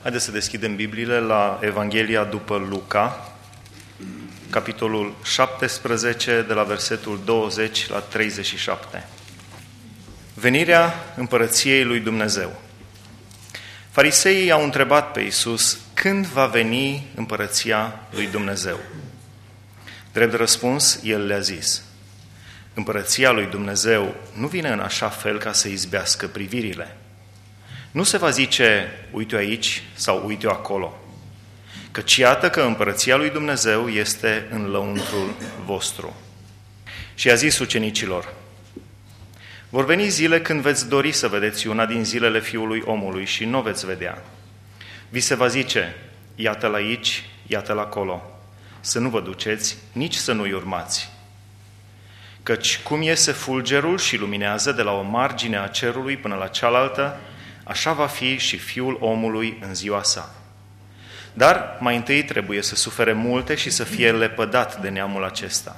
Haideți să deschidem Bibliile la Evanghelia după Luca, capitolul 17, de la versetul 20 la 37. Venirea împărăției lui Dumnezeu. Fariseii au întrebat pe Iisus când va veni împărăția lui Dumnezeu. Drept răspuns, el le-a zis: împărăția lui Dumnezeu nu vine în așa fel ca să izbească privirile. Nu se va zice, uite-o aici sau uite-o acolo, căci iată că împărăția lui Dumnezeu este în lăuntrul vostru. Și a zis ucenicilor: vor veni zile când veți dori să vedeți una din zilele Fiului Omului și nu o veți vedea. Vi se va zice, iată-l aici, iată-l acolo, să nu vă duceți, nici să nu-i urmați. Căci cum iese fulgerul și luminează de la o margine a cerului până la cealaltă, așa va fi și Fiul omului în ziua sa. Dar mai întâi trebuie să sufere multe și să fie lepădat de neamul acesta.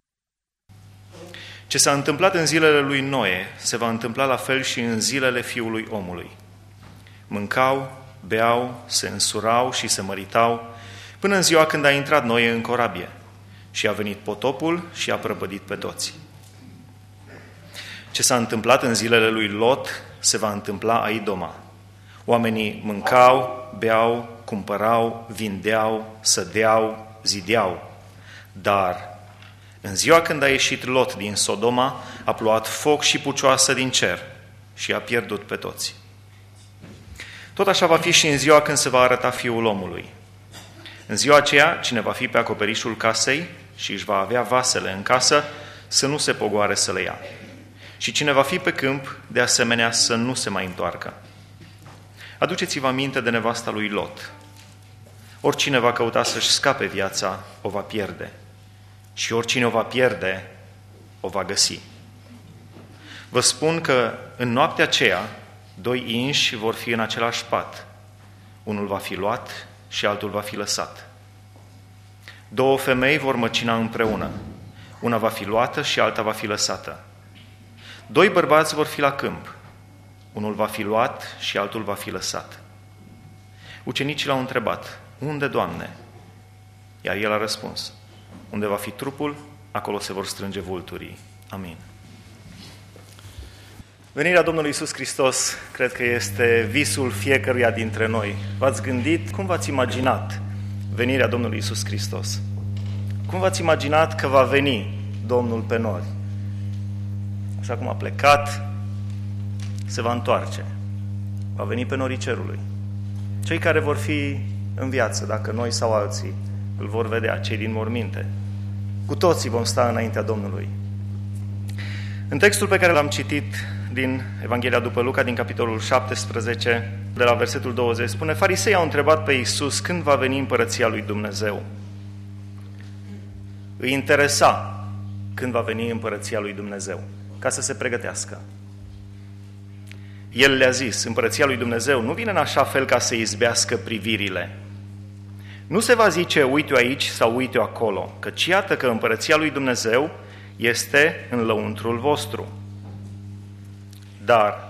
Ce s-a întâmplat în zilele lui Noe se va întâmpla la fel și în zilele Fiului omului. Mâncau, beau, se însurau și se măritau, până în ziua când a intrat Noe în corabie și a venit potopul și a prăpădit pe toți. Ce s-a întâmplat în zilele lui Lot se va întâmpla aidoma. Oamenii mâncau, beau, cumpărau, vindeau, sădeau, zideau. Dar în ziua când a ieșit Lot din Sodoma, a plouat foc și pucioasă din cer și a pierdut pe toți. Tot așa va fi și în ziua când se va arăta Fiul omului. În ziua aceea, cine va fi pe acoperișul casei și își va avea vasele în casă, să nu se pogoare să le ia. Și cine va fi pe câmp, de asemenea, să nu se mai întoarcă. Aduceți-vă aminte de nevasta lui Lot. Oricine va căuta să-și scape viața, o va pierde. Și oricine o va pierde, o va găsi. Vă spun că în noaptea aceea, doi inși vor fi în același pat. Unul va fi luat și altul va fi lăsat. Două femei vor măcina împreună. Una va fi luată și alta va fi lăsată. Doi bărbați vor fi la câmp. Unul va fi luat și altul va fi lăsat. Ucenicii l-au întrebat: unde, Doamne? Iar el a răspuns: unde va fi trupul, acolo se vor strânge vulturii. Amin. Venirea Domnului Iisus Hristos cred că este visul fiecăruia dintre noi. V-ați gândit, cum v-ați imaginat venirea Domnului Iisus Hristos? Cum v-ați imaginat că va veni Domnul pe nori? Așa cum a plecat, se va întoarce. Va veni pe norii cerului. Cei care vor fi în viață, dacă noi sau alții, îl vor vedea, cei din morminte. Cu toții vom sta înaintea Domnului. În textul pe care l-am citit din Evanghelia după Luca, din capitolul 17, de la versetul 20, spune: farisei au întrebat pe Iisus când va veni împărăția lui Dumnezeu. Îi interesa când va veni împărăția lui Dumnezeu, ca să se pregătească. El le-a zis: împărăția lui Dumnezeu nu vine în așa fel ca să izbească privirile. Nu se va zice, uite-o aici sau uite-o acolo, căci iată că împărăția lui Dumnezeu este în lăuntrul vostru. Dar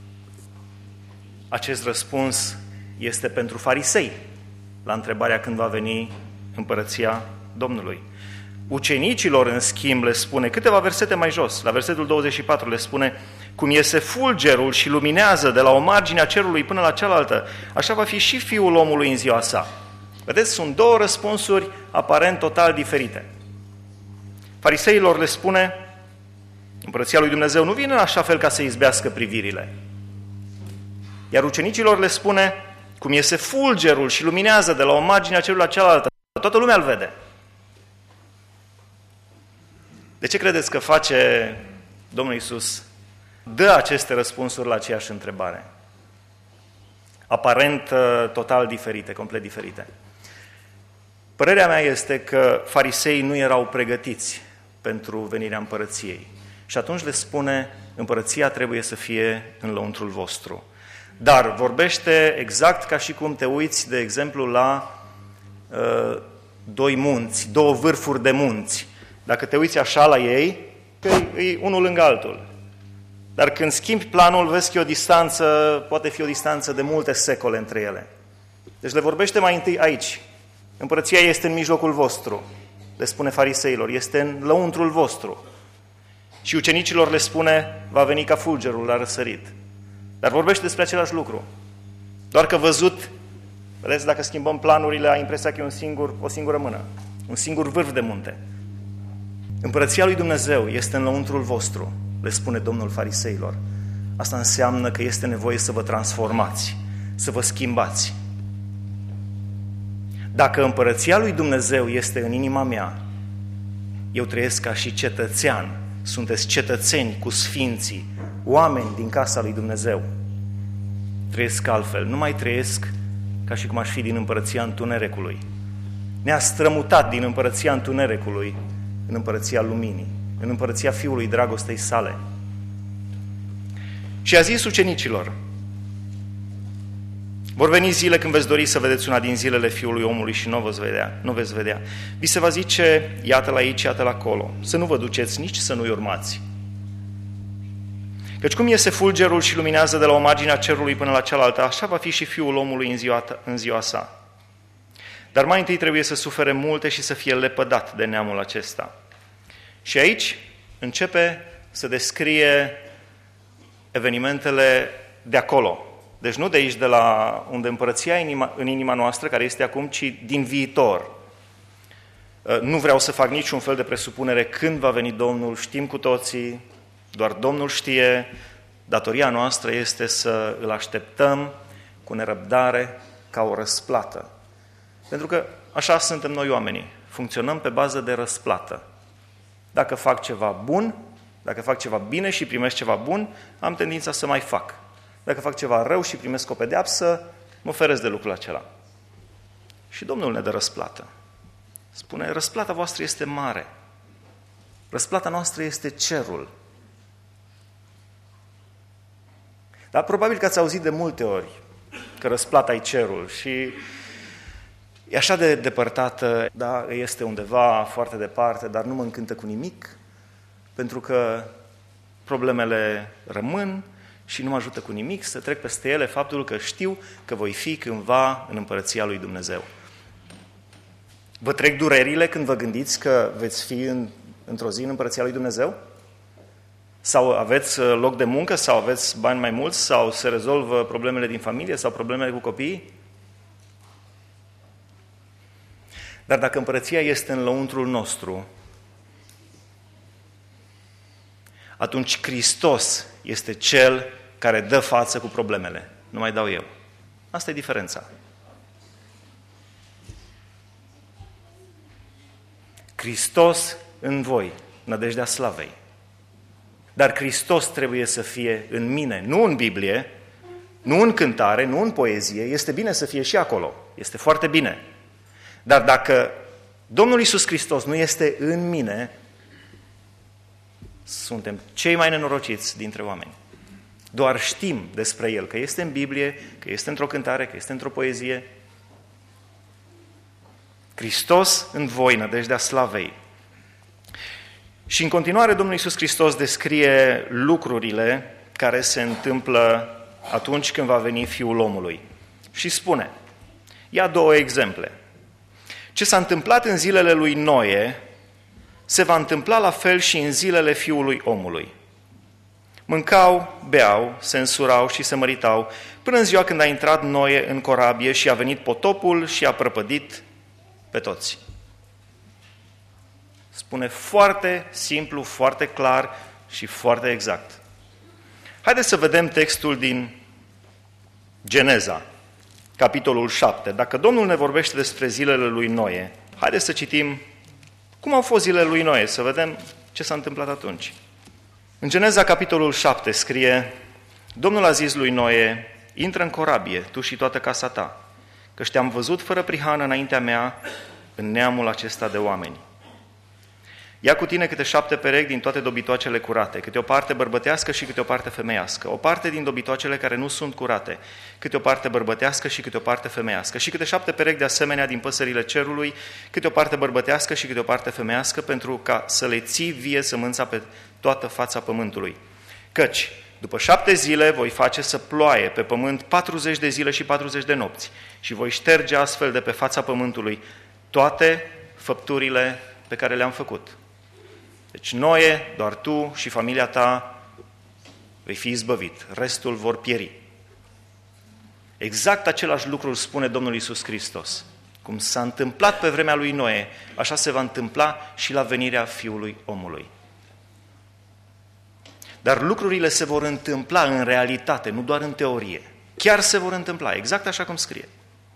acest răspuns este pentru farisei la întrebarea când va veni împărăția Domnului. Ucenicilor, în schimb, le spune, câteva versete mai jos, la versetul 24 le spune: cum iese fulgerul și luminează de la o margine a cerului până la cealaltă, așa va fi și Fiul omului în ziua sa. Vedeți, sunt două răspunsuri aparent total diferite. Fariseilor le spune: împărăția lui Dumnezeu nu vine în așa fel ca să izbească privirile. Iar ucenicilor le spune: cum iese fulgerul și luminează de la o margine a cerului la cealaltă, toată lumea îl vede. De ce credeți că face Domnul Iisus? Dă aceste răspunsuri la aceeași întrebare. Aparent total diferite, complet diferite. Părerea mea este că fariseii nu erau pregătiți pentru venirea împărăției. Și atunci le spune: împărăția trebuie să fie în lăuntrul vostru. Dar vorbește exact ca și cum te uiți, de exemplu, la doi munți, două vârfuri de munți. Dacă te uiți așa la ei, e unul lângă altul. Dar când schimbi planul, vezi că e o distanță, poate fi o distanță de multe secole între ele. Deci le vorbește mai întâi aici. Împărăția este în mijlocul vostru, le spune fariseilor, este în lăuntrul vostru. Și ucenicilor le spune, va veni ca fulgerul la răsărit. Dar vorbește despre același lucru. Doar că văzut, vedeți, dacă schimbăm planurile, ai impresia că e o singură mână, un singur vârf de munte. Împărăția lui Dumnezeu este în lăuntrul vostru, le spune Domnul fariseilor. Asta înseamnă că este nevoie să vă transformați, să vă schimbați. Dacă împărăția lui Dumnezeu este în inima mea, eu trăiesc ca și cetățean, sunteți cetățeni cu sfinții, oameni din casa lui Dumnezeu. Trăiesc altfel, nu mai trăiesc ca și cum aș fi din împărăția întunericului. Ne-a strămutat din împărăția întunericului în împărăția luminii, în împărăția Fiului dragostei sale. Și a zis ucenicilor, vor veni zile când veți dori să vedeți una din zilele Fiului omului și nu veți vedea. Vi se va zice, iată-l aici, iată-l acolo. Să nu vă duceți, nici să nu-i urmați. Căci cum iese fulgerul și luminează de la o margine a cerului până la cealaltă, așa va fi și Fiul omului în ziua sa. Dar mai întâi trebuie să sufere multe și să fie lepădat de neamul acesta. Și aici începe să descrie evenimentele de acolo. Deci nu de aici, de la unde împărăția în inima noastră, care este acum, ci din viitor. Nu vreau să fac niciun fel de presupunere când va veni Domnul, știm cu toții, doar Domnul știe, datoria noastră este să îl așteptăm cu nerăbdare ca o răsplată. Pentru că așa suntem noi oamenii, funcționăm pe bază de răsplată. Dacă fac ceva bun, dacă fac ceva bine și primesc ceva bun, am tendința să mai fac. Dacă fac ceva rău și primesc o pedeapsă, mă feresc de lucrul acela. Și Domnul ne dă răsplată. Spune, răsplata voastră este mare. Răsplata noastră este cerul. Dar probabil că ați auzit de multe ori că răsplata e cerul și e așa de depărtată, da, este undeva foarte departe, dar nu mă încântă cu nimic, pentru că problemele rămân și nu mă ajută cu nimic să trec peste ele faptul că știu că voi fi cândva în împărăția lui Dumnezeu. Vă trec durerile când vă gândiți că veți fi într-o zi în împărăția lui Dumnezeu? Sau aveți loc de muncă, sau aveți bani mai mulți, sau se rezolvă problemele din familie, sau problemele cu copiii? Dar dacă împărăția este în lăuntrul nostru, atunci Hristos este Cel care dă față cu problemele. Nu mai dau eu. Asta e diferența. Hristos în voi, nădejdea slavei. Dar Hristos trebuie să fie în mine, nu în Biblie, nu în cântare, nu în poezie. Este bine să fie și acolo. Este foarte bine. Dar dacă Domnul Iisus Hristos nu este în mine, suntem cei mai nenorociți dintre oameni. Doar știm despre El, că este în Biblie, că este într-o cântare, că este într-o poezie. Hristos în voi, nădejdea slavei. Și în continuare Domnul Iisus Hristos descrie lucrurile care se întâmplă atunci când va veni Fiul omului. Și spune, ia două exemple. Ce s-a întâmplat în zilele lui Noe, se va întâmpla la fel și în zilele Fiului omului. Mâncau, beau, se însurau și se măritau, până în ziua când a intrat Noe în corabie și a venit potopul și a prăpădit pe toți. Spune foarte simplu, foarte clar și foarte exact. Haideți să vedem textul din Geneza, capitolul 7. Dacă Domnul ne vorbește despre zilele lui Noe, haideți să citim cum au fost zilele lui Noe, să vedem ce s-a întâmplat atunci. În Geneza, capitolul 7, scrie, Domnul a zis lui Noe, intră în corabie, tu și toată casa ta, căci te-am văzut fără prihană înaintea mea în neamul acesta de oameni. Ia cu tine câte 7 perechi din toate dobitoacele curate, câte o parte bărbătească și câte o parte femeiască, o parte din dobitoacele care nu sunt curate, câte o parte bărbătească și câte o parte femeiască, și câte 7 perechi de asemenea din păsările cerului, câte o parte bărbătească și câte o parte femeiască, pentru ca să le ții vie sămânța pe toată fața pământului. Căci După 7 zile voi face să ploaie pe pământ 40 de zile și 40 de nopți și voi șterge astfel de pe fața pământului toate făpturile pe care le-am făcut. Deci Noe, doar tu și familia ta vei fi izbăvit, restul vor pieri. Exact același lucru îl spune Domnul Iisus Hristos. Cum s-a întâmplat pe vremea lui Noe, așa se va întâmpla și la venirea Fiului Omului. Dar lucrurile se vor întâmpla în realitate, nu doar în teorie. Chiar se vor întâmpla, exact așa cum scrie.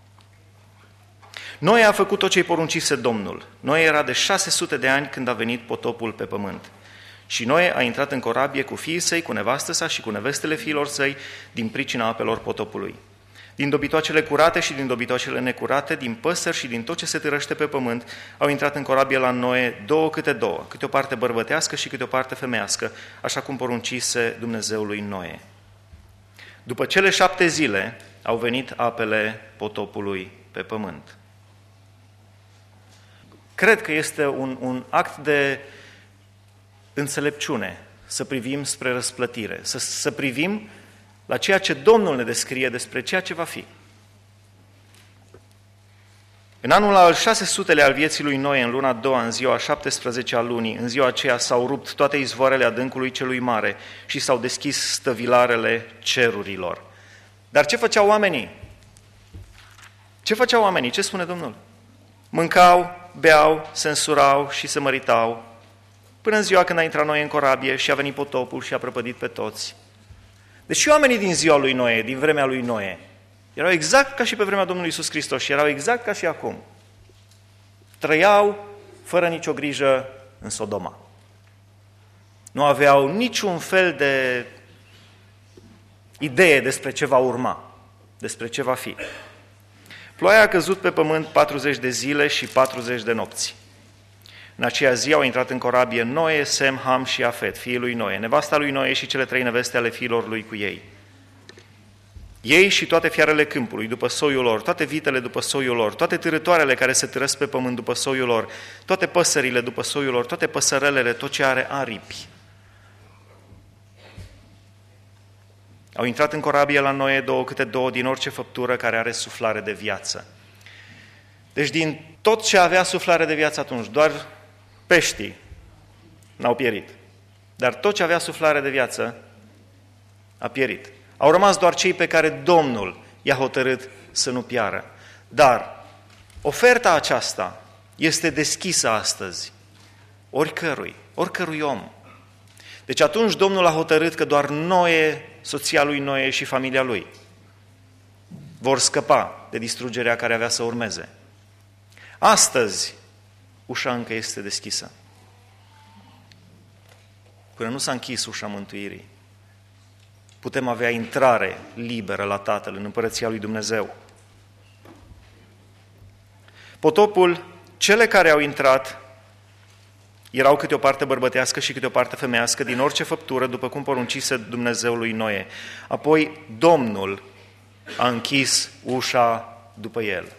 Noe a făcut tot ce-i poruncise Domnul. Noe era de 600 de ani când a venit potopul pe pământ. Și Noe a intrat în corabie cu fiii săi, cu nevastă sa și cu nevestele fiilor săi din pricina apelor potopului. Din dobitoacele curate și din dobitoacele necurate, din păsări și din tot ce se târăște pe pământ, au intrat în corabie la Noe 2 câte 2, câte o parte bărbătească și câte o parte femeiască, așa cum poruncise Dumnezeul lui Noe. După cele 7 zile au venit apele potopului pe pământ. Cred că este un act de înțelepciune să privim spre răsplătire, să privim la ceea ce Domnul ne descrie despre ceea ce va fi. În anul al 600-lea al vieții lui Noe, în luna a doua, în ziua 17-a lunii, în ziua aceea s-au rupt toate izvoarele adâncului celui mare și s-au deschis stăvilarele cerurilor. Dar ce făceau oamenii? Ce făceau oamenii? Ce spune Domnul? Mâncau, beau, se însurau și se măritau, până în ziua când a intrat Noe în corabie și a venit potopul și a prăpădit pe toți. Deci oamenii din ziua lui Noe, din vremea lui Noe, erau exact ca și pe vremea Domnului Iisus Hristos și erau exact ca și acum. Trăiau fără nicio grijă în Sodoma. Nu aveau niciun fel de idee despre ce va urma, despre ce va fi. Ploaia a căzut pe pământ 40 de zile și 40 de nopți. În aceea zi au intrat în corabie Noe, Sem, Ham și Afet, fiii lui Noe, nevasta lui Noe și cele 3 neveste ale fiilor lui cu ei. Ei și toate fiarele câmpului după soiul lor, toate vitele după soiul lor, toate târătoarele care se târăsc pe pământ după soiul lor, toate păsările după soiul lor, toate păsărelele, tot ce are aripi. Au intrat în corabie la Noe 2 câte 2 din orice făptură care are suflare de viață. Deci din tot ce avea suflare de viață atunci, doar peștii n-au pierit. Dar tot ce avea suflare de viață a pierit. Au rămas doar cei pe care Domnul i-a hotărât să nu piară. Dar oferta aceasta este deschisă astăzi oricărui om. Deci atunci Domnul a hotărât că doar Noe, soția lui Noe și familia lui vor scăpa de distrugerea care avea să urmeze. Astăzi, ușa încă este deschisă. Până nu s-a închis ușa mântuirii, putem avea intrare liberă la Tatăl în Împărăția lui Dumnezeu. Potopul, cele care au intrat, erau câte o parte bărbătească și câte o parte femeiască din orice făptură, după cum poruncise Dumnezeul lui Noe. Apoi Domnul a închis ușa după el.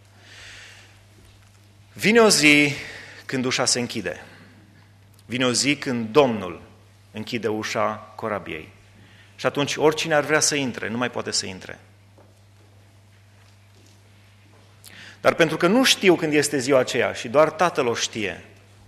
Vine o zi când ușa se închide. Vine o zi când Domnul închide ușa corabiei. Și atunci oricine ar vrea să intre, nu mai poate să intre. Dar pentru că nu știu când este ziua aceea și doar Tatăl o știe,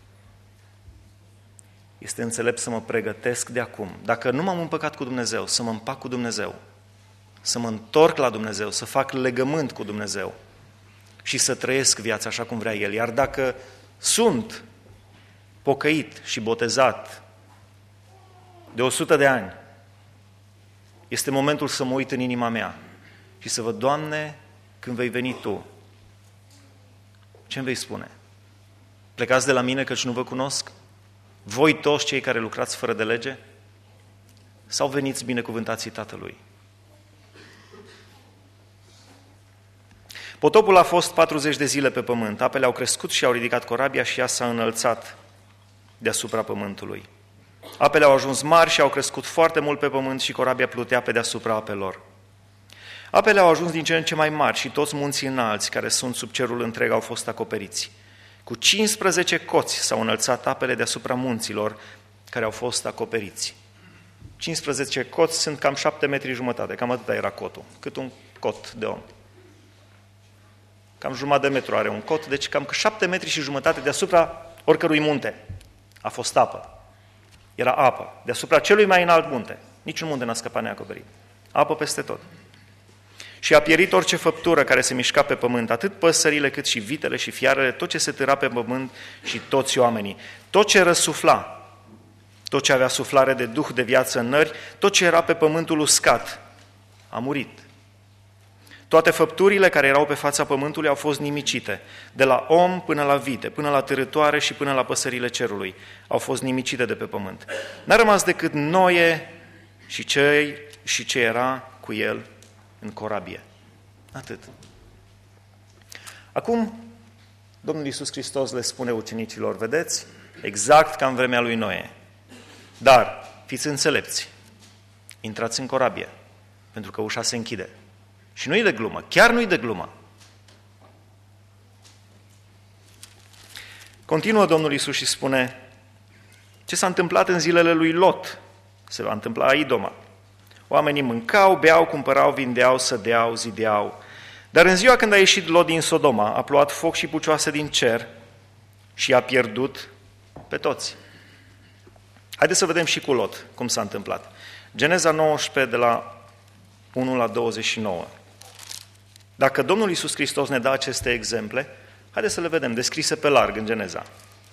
este înțelept să mă pregătesc de acum. Dacă nu m-am împăcat cu Dumnezeu, să mă împac cu Dumnezeu, să mă întorc la Dumnezeu, să fac legământ cu Dumnezeu și să trăiesc viața așa cum vrea El. Iar dacă sunt pocăit și botezat de 100 de ani, este momentul să mă uit în inima mea și să văd, Doamne, când vei veni Tu, ce-mi vei spune? Plecați de la mine căci nu vă cunosc? Voi toți cei care lucrați fără de lege? Sau veniți binecuvântații Tatălui? Potopul a fost 40 de zile pe pământ, apele au crescut și au ridicat corabia și ea s-a înălțat deasupra pământului. Apele au ajuns mari și au crescut foarte mult pe pământ și corabia plutea pe deasupra apelor. Apele au ajuns din ce în ce mai mari și toți munții înalți care sunt sub cerul întreg au fost acoperiți. Cu 15 coți s-au înălțat apele deasupra munților care au fost acoperiți. 15 coți sunt cam 7 metri jumătate, cam atâta era cotul, cât un cot de om. Cam jumătate de metru are un cot, deci cam 7 metri și jumătate deasupra oricărui munte. A fost apă. Era apă. Deasupra celui mai înalt munte. Niciun munte n-a scăpat neacoperit. Apă peste tot. Și a pierit orice făptură care se mișca pe pământ, atât păsările cât și vitele și fiarele, tot ce se târa pe pământ și toți oamenii. Tot ce răsufla, tot ce avea suflare de duh de viață în nări, tot ce era pe pământul uscat, a murit. Toate făpturile care erau pe fața pământului au fost nimicite, de la om până la vite, până la târătoare și până la păsările cerului. Au fost nimicite de pe pământ. N-a rămas decât Noe și ce era cu el în corabie. Atât. Acum, Domnul Iisus Hristos le spune ucenicilor, vedeți, exact ca în vremea lui Noe. Dar, fiți înțelepți, intrați în corabie, pentru că ușa se închide. Și nu-i de glumă, chiar nu-i de glumă. Continuă Domnul Iisus și spune, ce s-a întâmplat în zilele lui Lot, se va întâmpla Idoma. Oamenii mâncau, beau, cumpărau, vindeau, sădeau, zideau. Dar în ziua când a ieșit Lot din Sodoma, a plouat foc și pucioase din cer și a pierdut pe toți. Haideți să vedem și cu Lot cum s-a întâmplat. Geneza 19, de la 1 la 29. Dacă Domnul Iisus Hristos ne dă aceste exemple, haideți să le vedem, descrise pe larg în Geneza.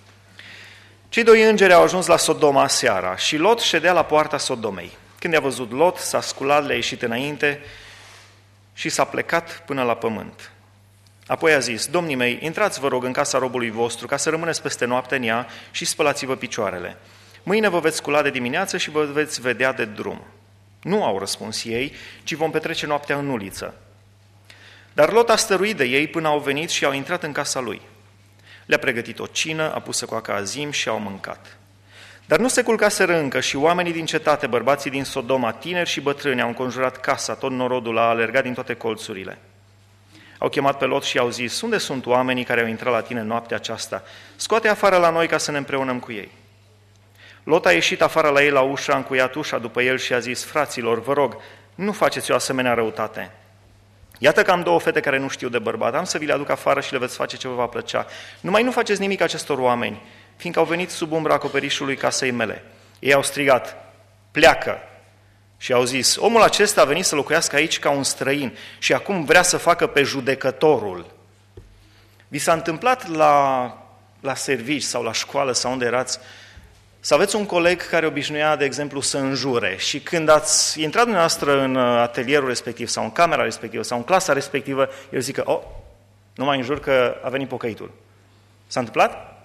Cei doi îngeri au ajuns la Sodoma seara și Lot ședea la poarta Sodomei. Când i-a văzut Lot, s-a sculat, le-a ieșit înainte și s-a plecat până la pământ. Apoi a zis, domnii mei, intrați vă rog în casa robului vostru ca să rămâneți peste noapte în ea și spălați-vă picioarele. Mâine vă veți scula de dimineață și vă veți vedea de drum. Nu au răspuns ei, ci vom petrece noaptea în uliță. Dar Lot a stăruit de ei până au venit și au intrat în casa lui. Le-a pregătit o cină, a pus să coacă azim și au mâncat. Dar nu se culcaseră încă și oamenii din cetate, bărbații din Sodoma, tineri și bătrâni, au înconjurat casa, tot norodul a alergat din toate colțurile. Au chemat pe Lot și i-au zis, unde sunt oamenii care au intrat la tine noaptea aceasta? Scoate afară la noi ca să ne împreunăm cu ei. Lot a ieșit afară la ei la ușă, a încuiat ușa după el și a zis, fraților, vă rog, nu faceți o asemenea răutate. Iată că am două fete care nu știu de bărbat, am să vi le aduc afară și le veți face ce vă va plăcea. Numai nu faceți nimic acestor oameni, fiindcă au venit sub umbra acoperișului casei mele. Ei au strigat, pleacă! Și au zis, omul acesta a venit să locuiască aici ca un străin și acum vrea să facă pe judecătorul. Vi s-a întâmplat la servici sau la școală sau unde erați, să aveți un coleg care obișnuia, de exemplu, să înjure și când ați intrat dumneavoastră în atelierul respectiv sau în camera respectivă sau în clasa respectivă, el zică, nu mai înjur că a venit pocăitul. S-a întâmplat?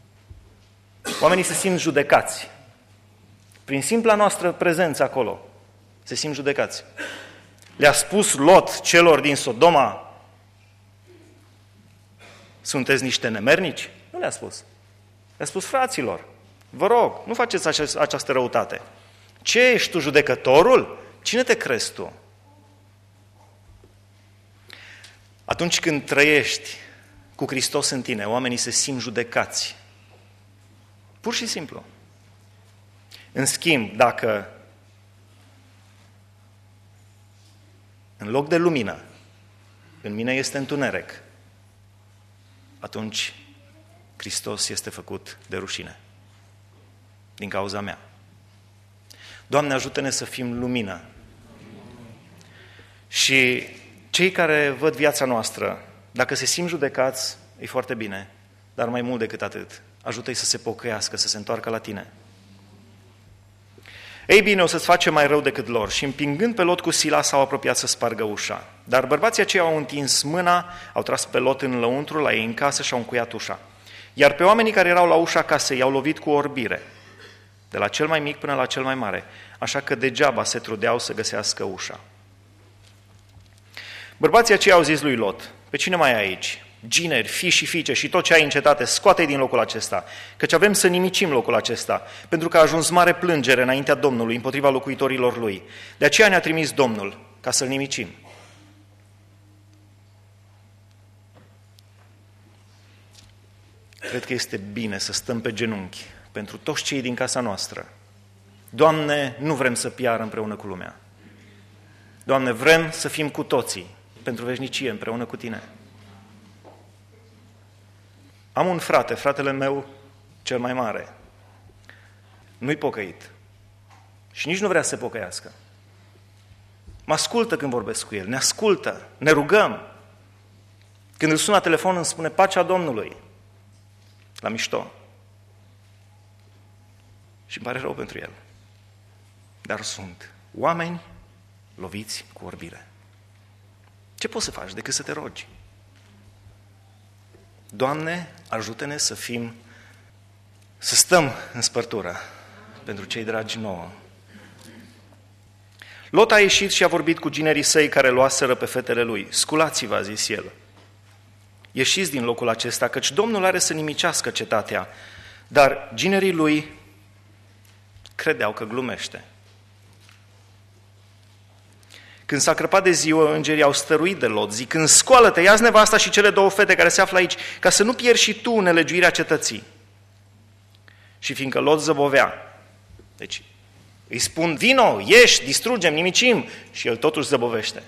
Oamenii se simt judecați. Prin simpla noastră prezență acolo, se simt judecați. Le-a spus Lot celor din Sodoma, sunteți niște nemernici? Nu le-a spus. Le-a spus, fraților, vă rog, nu faceți această răutate. Ce ești tu, judecătorul? Cine te crezi tu? Atunci când trăiești cu Hristos în tine, oamenii se simt judecați. Pur și simplu. În schimb, dacă în loc de lumină, în mine este întuneric, atunci Hristos este făcut de rușine. Din cauza mea. Doamne, ajută-ne să fim lumină. Și cei care văd viața noastră, dacă se simt judecați, e foarte bine, dar mai mult decât atât, ajută-i să se pocăiască, să se întoarcă la tine. Ei bine, o să-ți face mai rău decât lor și împingând pe Lot cu sila s-au apropiat să spargă ușa. Dar bărbații aceia au întins mâna, au tras pe Lot în lăuntru, la ei în casă și au încuiat ușa. Iar pe oamenii care erau la ușa casei i-au lovit cu orbire, de la cel mai mic până la cel mai mare, așa că degeaba se trudeau să găsească ușa. Bărbații aceia au zis lui Lot, pe cine mai ai aici? Gineri, fii și fiice și tot ce ai în cetate, scoate-i din locul acesta, căci avem să nimicim locul acesta, pentru că a ajuns mare plângere înaintea Domnului împotriva locuitorilor lui. De aceea ne-a trimis Domnul, ca să-l nimicim. Cred că este bine să stăm pe genunchi pentru toți cei din casa noastră Doamne, nu vrem să piară împreună cu lumea. Doamne, vrem să fim cu toții pentru veșnicie împreună cu Tine. Am un frate, fratele meu cel mai mare. Nu-i pocăit. Și nici nu vrea să se pocăiască. Mă ascultă când vorbesc cu el, ne ascultă, ne rugăm. Când îl sun la telefon îmi spune pacea Domnului. La mișto. Și îmi pare rău pentru el. Dar sunt oameni loviți cu orbire. Ce poți să faci decât să te rogi? Doamne, ajută-ne să stăm în spărtură pentru cei dragi nouă. Lot a ieșit și a vorbit cu ginerii săi care luaseră pe fetele lui. Sculați-vă, a zis el. Ieșiți din locul acesta, căci Domnul are să nimicească cetatea. Dar ginerii lui credeau că glumește. Când s-a crăpat de ziua, îngerii au stăruit de Lot, zicând, scoală-te, ia-ți nevasta și cele două fete care se află aici, ca să nu pierzi și tu nelegiuirea cetății. Și fiindcă Lot zăbovea, deci îi spun, vino, ieși, distrugem, nimicim, și el totuși zăbovește.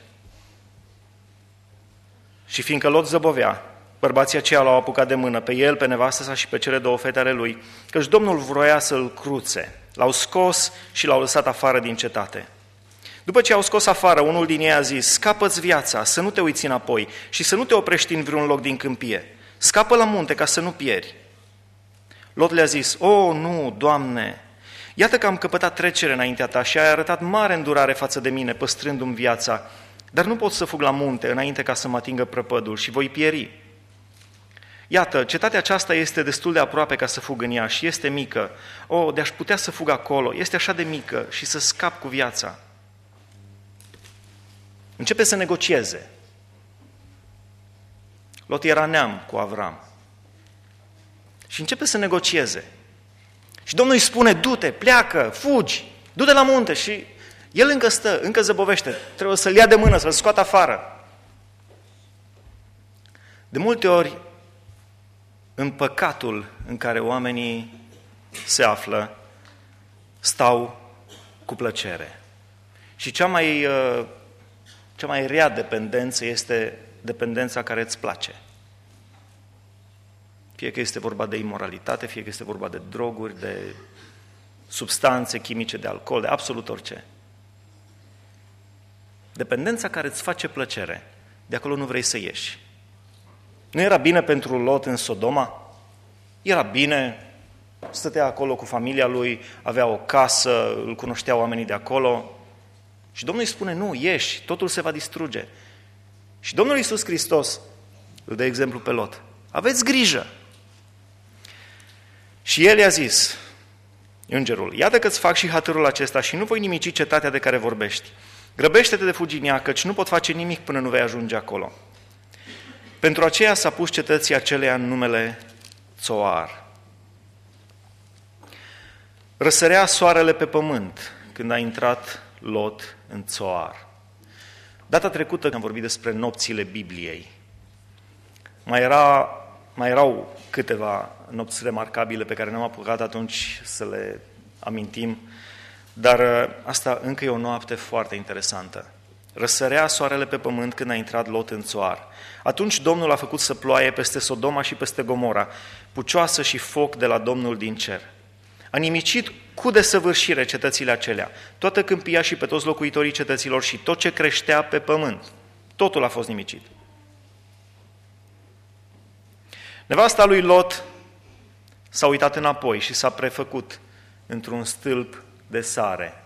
Și fiindcă Lot zăbovea, bărbații aceia l-au apucat de mână pe el, pe nevastă sa și pe cele două fete ale lui, căci Domnul vroia să-l cruțe. L-au scos și l-au lăsat afară din cetate. După ce au scos afară, unul din ei a zis, scapă-ți viața, să nu te uiți înapoi și să nu te oprești în vreun loc din câmpie. Scapă la munte ca să nu pieri. Lot le-a zis, nu, Doamne, iată că am căpătat trecere înaintea ta și ai arătat mare îndurare față de mine, păstrându-mi viața, dar nu pot să fug la munte înainte ca să mă atingă prăpădul și voi pieri. Iată, cetatea aceasta este destul de aproape ca să fug în ea și este mică. De-aș putea să fug acolo, este așa de mică și să scap cu viața. Începe să negocieze. Lot era neam cu Avram. Și începe să negocieze. Și Domnul îi spune, du-te, pleacă, fugi, du-te la munte. Și el încă stă, încă zăbovește. Trebuie să-l ia de mână, să-l scoată afară. De multe ori, în păcatul în care oamenii se află, stau cu plăcere. Și cea mai rea dependență este dependența care îți place. Fie că este vorba de imoralitate, fie că este vorba de droguri, de substanțe chimice, de alcool, de absolut orice. Dependența care îți face plăcere, de acolo nu vrei să ieși. Nu era bine pentru Lot în Sodoma? Era bine, stătea acolo cu familia lui, avea o casă, îl cunoșteau oamenii de acolo. Și Domnul îi spune, nu, ieși, totul se va distruge. Și Domnul Iisus Hristos îl dă exemplu pe Lot. Aveți grijă! Și el i-a zis, îngerul, iată că îți fac și hatărul acesta și nu voi nimici cetatea de care vorbești. Grăbește-te de fugi în ea, căci nu pot face nimic până nu vei ajunge acolo. Pentru aceea s-a pus cetății aceleia în numele Țoar. Răsărea soarele pe pământ când a intrat Lot în Țoar. Data trecută când am vorbit despre nopțile Bibliei, mai erau câteva nopți remarcabile pe care ne-am apucat atunci să le amintim, dar asta încă e o noapte foarte interesantă. Răsărea soarele pe pământ când a intrat Lot în Țoar. Atunci Domnul a făcut să ploaie peste Sodoma și peste Gomora, pucioasă și foc de la Domnul din cer. A nimicit cu desăvârșire cetățile acelea, toată câmpia și pe toți locuitorii cetăților și tot ce creștea pe pământ. Totul a fost nimicit. Nevasta lui Lot s-a uitat înapoi și s-a prefăcut într-un stâlp de sare.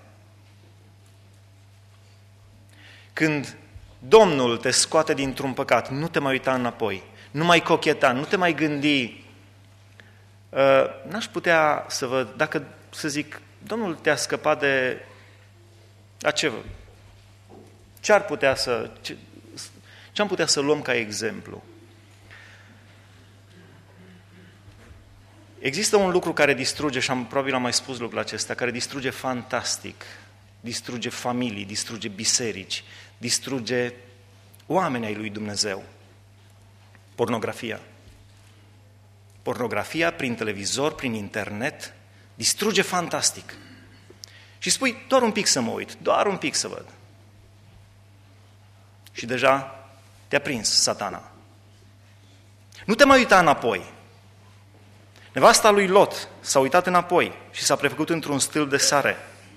Când Domnul te scoate dintr-un păcat, nu te mai uita înapoi, nu mai cocheta, nu te mai gândi. N-aș putea să văd, dacă să zic, Domnul te-a scăpat de... Ce-am putea să luăm ca exemplu? Există un lucru care distruge, și probabil am mai spus lucrul acesta, care distruge fantastic, distruge familii, distruge biserici, distruge oameni ai lui Dumnezeu. Pornografia. Pornografia prin televizor, prin internet, distruge fantastic. Și spui, doar un pic să mă uit, doar un pic să văd. Și deja te-a prins Satana. Nu te mai uita înapoi. Nevasta lui Lot s-a uitat înapoi și s-a prefăcut într-un stâlp de sare.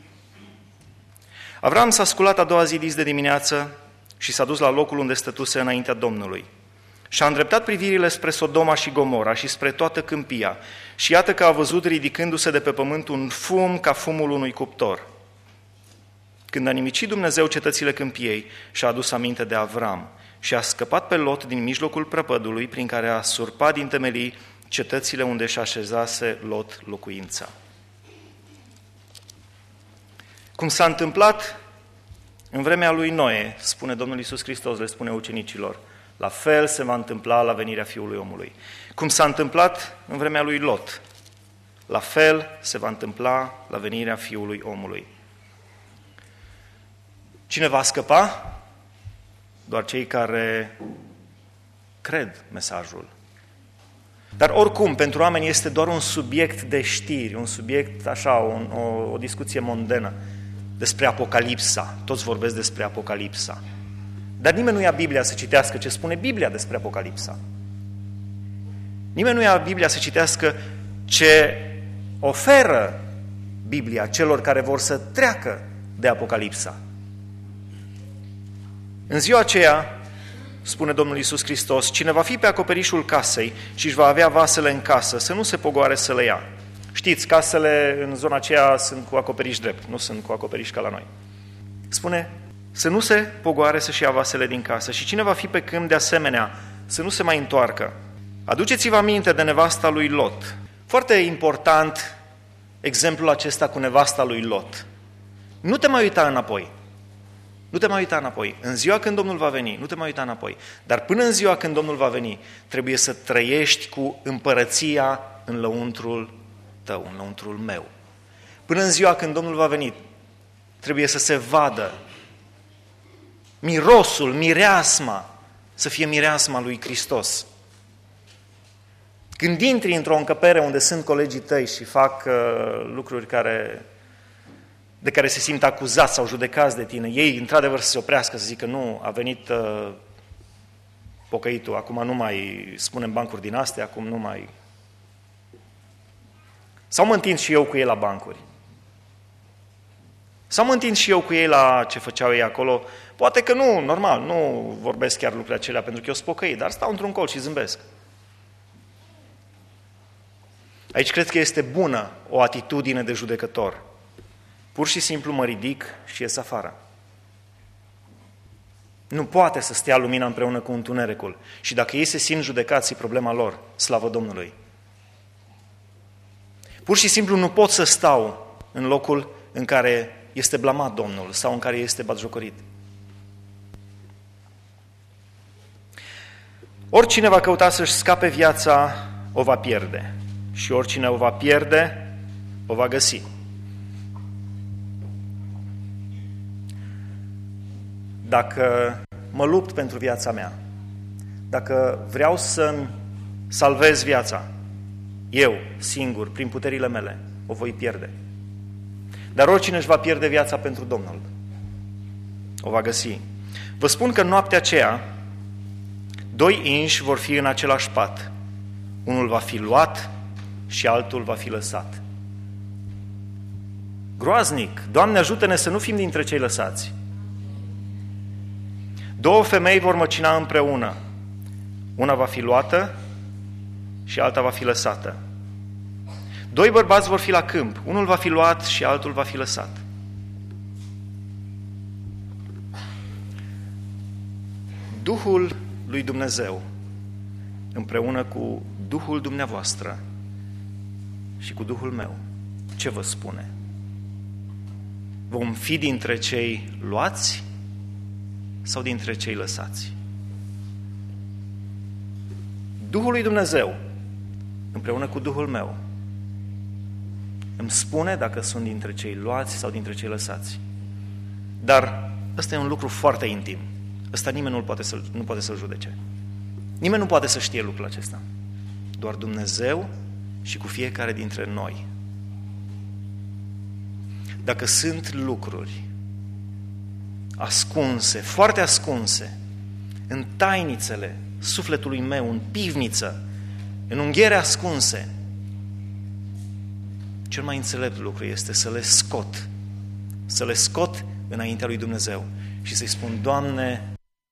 Avram s-a sculat a doua zi dis de dimineață și s-a dus la locul unde stătuse înaintea Domnului. Și-a îndreptat privirile spre Sodoma și Gomora și spre toată câmpia. Și iată că a văzut ridicându-se de pe pământ un fum ca fumul unui cuptor. Când a nimicit Dumnezeu cetățile câmpiei, și-a adus aminte de Avram și a scăpat pe Lot din mijlocul prăpădului prin care a surpat din temelii cetățile unde și așezase Lot locuința. Cum s-a întâmplat în vremea lui Noe, spune Domnul Iisus Hristos, le spune ucenicilor, la fel se va întâmpla la venirea Fiului Omului. Cum s-a întâmplat în vremea lui Lot, la fel se va întâmpla la venirea Fiului Omului. Cine va scăpa? Doar cei care cred mesajul. Dar oricum, pentru oameni este doar un subiect de știri, un subiect, așa, o discuție mondenă despre Apocalipsa. Toți vorbesc despre Apocalipsa. Dar nimeni nu ia Biblia să citească ce spune Biblia despre Apocalipsa. Nimeni nu ia Biblia să citească ce oferă Biblia celor care vor să treacă de Apocalipsa. În ziua aceea, spune Domnul Iisus Hristos, cine va fi pe acoperișul casei și își va avea vasele în casă, să nu se pogoare să le ia. Știți, casele în zona aceea sunt cu acoperiș drept, nu sunt cu acoperiș ca la noi. Spune, să nu se pogoare să-și ia vasele din casă și cine va fi pe câmp de asemenea, să nu se mai întoarcă. Aduceți-vă aminte de nevasta lui Lot. Foarte important exemplul acesta cu nevasta lui Lot. Nu te mai uita înapoi. Nu te mai uita înapoi. În ziua când Domnul va veni, nu te mai uita înapoi. Dar până în ziua când Domnul va veni, trebuie să trăiești cu împărăția în lăuntrul tău, în lăuntrul meu. Până în ziua când Domnul va veni, trebuie să se vadă mirosul, mireasma, să fie mireasma lui Hristos. Când intri într-o încăpere unde sunt colegii tăi și fac lucruri de care se simt acuzați sau judecați de tine, ei într-adevăr să se oprească, să zică nu, a venit pocăitul, acum nu mai spunem bancuri din astea, acum nu mai... Sau mă întind și eu cu ei la bancuri. Sau mă întind și eu cu ei la ce făceau ei acolo. Poate că nu, normal, nu vorbesc chiar lucrurile acelea pentru că eu sunt pocăit, dar stau într-un colț și zâmbesc. Aici cred că este bună o atitudine de judecător. Pur și simplu mă ridic și ies afară. Nu poate să stea lumina împreună cu întunericul. Și dacă ei se simt judecați, e problema lor, slavă Domnului. Pur și simplu nu pot să stau în locul în care este blamat Domnul sau în care este batjocorit. Oricine va căuta să-și scape viața, o va pierde. Și oricine o va pierde, o va găsi. Dacă mă lupt pentru viața mea, dacă vreau să-mi salvez viața, eu, singur, prin puterile mele, o voi pierde. Dar oricine își va pierde viața pentru Domnul, o va găsi. Vă spun că în noaptea aceea, 2 inși vor fi în același pat. Unul va fi luat și altul va fi lăsat. Groaznic! Doamne, ajută-ne să nu fim dintre cei lăsați. 2 femei vor măcina împreună. Una va fi luată și alta va fi lăsată. 2 bărbați vor fi la câmp. Unul va fi luat și altul va fi lăsat. Duhul lui Dumnezeu, împreună cu Duhul dumneavoastră și cu Duhul meu, ce vă spune? Vom fi dintre cei luați sau dintre cei lăsați? Duhul lui Dumnezeu, împreună cu Duhul meu, îmi spune dacă sunt dintre cei luați sau dintre cei lăsați. Dar ăsta e un lucru foarte intim. Ăsta nimeni nu poate să-l judece. Nimeni nu poate să știe lucrul acesta. Doar Dumnezeu și cu fiecare dintre noi. Dacă sunt lucruri ascunse, foarte ascunse, în tainițele sufletului meu, în pivniță, în unghiere ascunse, cel mai înțelept lucru este să le scot înaintea lui Dumnezeu și să-i spun: Doamne,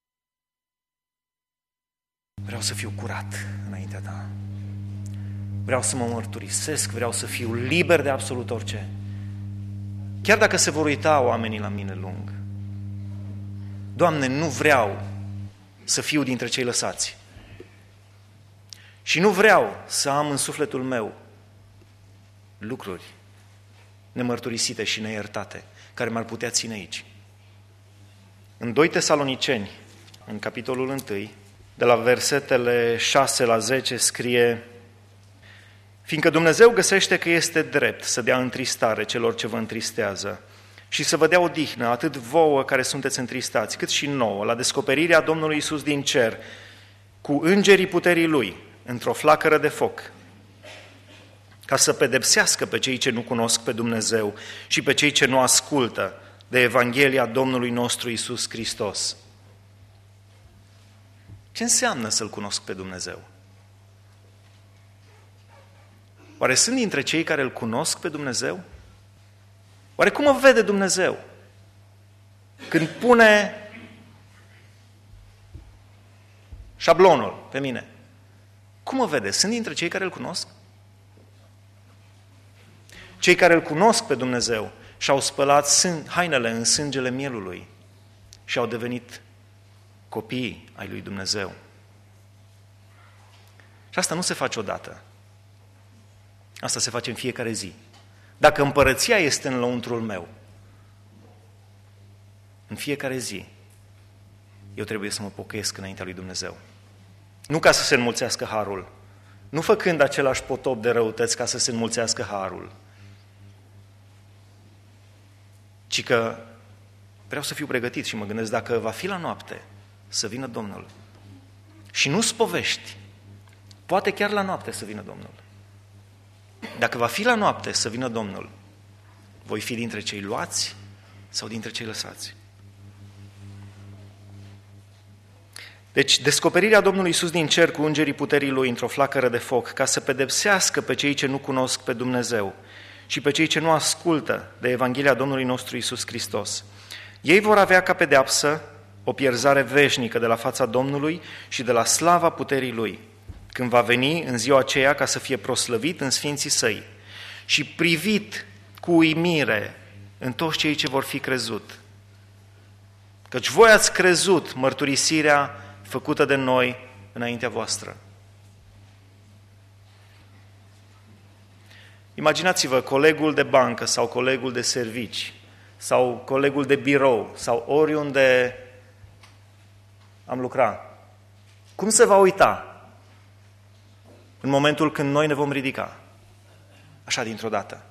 vreau să fiu curat înaintea Ta. Vreau să mă mărturisesc, vreau să fiu liber de absolut orice. Chiar dacă se vor uita oamenii la mine lung. Doamne, nu vreau să fiu dintre cei lăsați. Și nu vreau să am în sufletul meu lucruri nemărturisite și neiertate, care m-ar putea ține aici. În 2 Tesaloniceni, în capitolul 1, de la versetele 6 la 10, scrie: fiindcă Dumnezeu găsește că este drept să dea întristare celor ce vă întristează și să vă dea odihnă atât vouă care sunteți întristați, cât și nouă, la descoperirea Domnului Iisus din cer, cu îngerii puterii Lui, într-o flacără de foc, ca să pedepsească pe cei ce nu cunosc pe Dumnezeu și pe cei ce nu ascultă de Evanghelia Domnului nostru Iisus Hristos. Ce înseamnă să-L cunosc pe Dumnezeu? Oare sunt dintre cei care îl cunosc pe Dumnezeu? Oare cum mă vede Dumnezeu când pune șablonul pe mine? Cum mă vede? Sunt dintre cei care îl cunosc? Cei care îl cunosc pe Dumnezeu și-au spălat hainele în sângele mielului și au devenit copii ai lui Dumnezeu. Și asta nu se face odată. Asta se face în fiecare zi. Dacă împărăția este în lăuntrul meu, în fiecare zi, eu trebuie să mă pocăiesc înaintea lui Dumnezeu. Nu ca să se înmulțească harul, nu făcând același potop de răutăți ca să se înmulțească harul, ci că vreau să fiu pregătit și mă gândesc, dacă va fi la noapte să vină Domnul și nu-ți povești, poate chiar la noapte să vină Domnul. Dacă va fi la noapte să vină Domnul, voi fi dintre cei luați sau dintre cei lăsați? Deci, descoperirea Domnului Iisus din cer cu îngerii puterii Lui într-o flacără de foc, ca să pedepsească pe cei ce nu cunosc pe Dumnezeu și pe cei ce nu ascultă de Evanghelia Domnului nostru Iisus Hristos. Ei vor avea ca pedeapsă o pierzare veșnică de la fața Domnului și de la slava puterii Lui, când va veni în ziua aceea ca să fie proslăvit în sfinții Săi și privit cu uimire în toți cei ce vor fi crezut. Căci voi ați crezut mărturisirea făcută de noi înaintea voastră. Imaginați-vă colegul de bancă sau colegul de servici sau colegul de birou sau oriunde am lucrat. Cum se va uita în momentul când noi ne vom ridica? Așa dintr-o dată.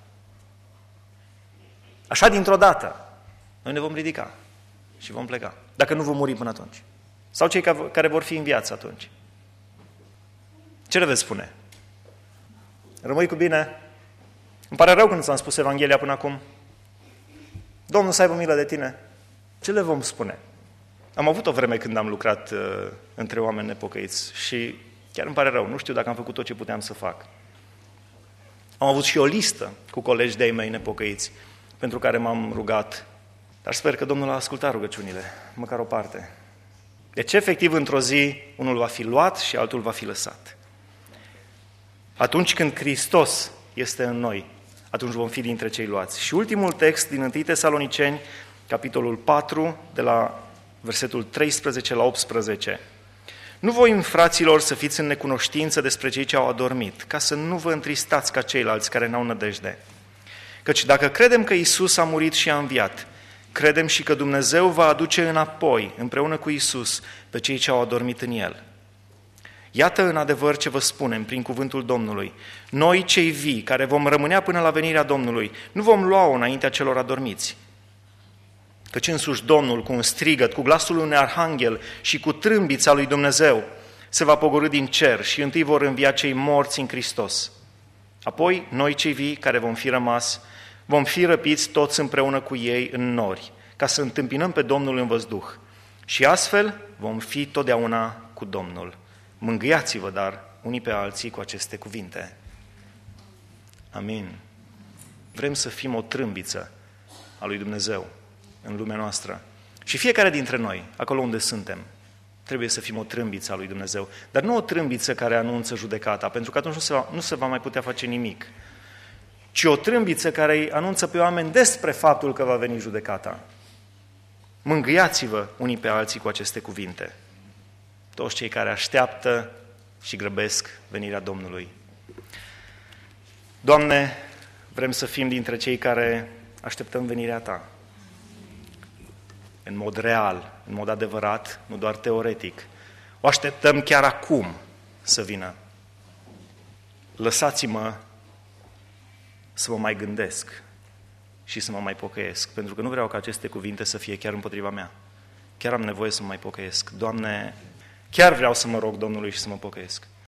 Așa dintr-o dată. Noi ne vom ridica și vom pleca. Dacă nu vom muri până atunci. Sau cei care vor fi în viață atunci. Ce le veți spune? Rămâi cu bine? Îmi pare rău că nu ți-am spus Evanghelia până acum. Domnul să aibă milă de tine. Ce le vom spune? Am avut o vreme când am lucrat între oameni nepocăiți și chiar îmi pare rău, nu știu dacă am făcut tot ce puteam să fac. Am avut și o listă cu colegi de-ai mei nepocăiți pentru care m-am rugat, dar sper că Domnul a ascultat rugăciunile, măcar o parte. Deci, efectiv, într-o zi, unul va fi luat și altul va fi lăsat. Atunci când Hristos este în noi, atunci vom fi dintre cei luați. Și ultimul text din 1 Tesaloniceni, capitolul 4, de la versetul 13 la 18. Nu voi, fraților, să fiți în necunoștință despre cei ce au adormit, ca să nu vă întristați ca ceilalți care n-au nădejde. Căci dacă credem că Iisus a murit și a înviat, credem și că Dumnezeu va aduce înapoi, împreună cu Iisus, pe cei ce au adormit în El. Iată în adevăr ce vă spunem prin cuvântul Domnului. Noi, cei vii, care vom rămânea până la venirea Domnului, nu vom lua-o înaintea celor adormiți. Căci însuși Domnul, cu un strigăt, cu glasul unui arhanghel și cu trâmbița lui Dumnezeu, se va pogorî din cer și întâi vor învia cei morți în Hristos. Apoi, noi cei vii, care vom fi rămas, vom fi răpiți toți împreună cu ei în nori, ca să întâmpinăm pe Domnul în văzduh. Și astfel vom fi totdeauna cu Domnul. Mângâiați-vă, dar, unii pe alții cu aceste cuvinte. Amin. Vrem să fim o trâmbiță a lui Dumnezeu în lumea noastră. Și fiecare dintre noi, acolo unde suntem, trebuie să fim o trâmbiță a lui Dumnezeu. Dar nu o trâmbiță care anunță judecata, pentru că atunci nu se va mai putea face nimic. Ci o trâmbiță care îi anunță pe oameni despre faptul că va veni judecata. Mângâiați-vă unii pe alții cu aceste cuvinte. Toți cei care așteaptă și grăbesc venirea Domnului. Doamne, vrem să fim dintre cei care așteptăm venirea Ta. În mod real, în mod adevărat, nu doar teoretic. O așteptăm chiar acum să vină. Lăsați-mă să mă mai gândesc și să mă mai pocăiesc, pentru că nu vreau ca aceste cuvinte să fie chiar împotriva mea. Chiar am nevoie să mă mai pocăiesc. Doamne, chiar vreau să mă rog Domnului și să mă pocăiesc.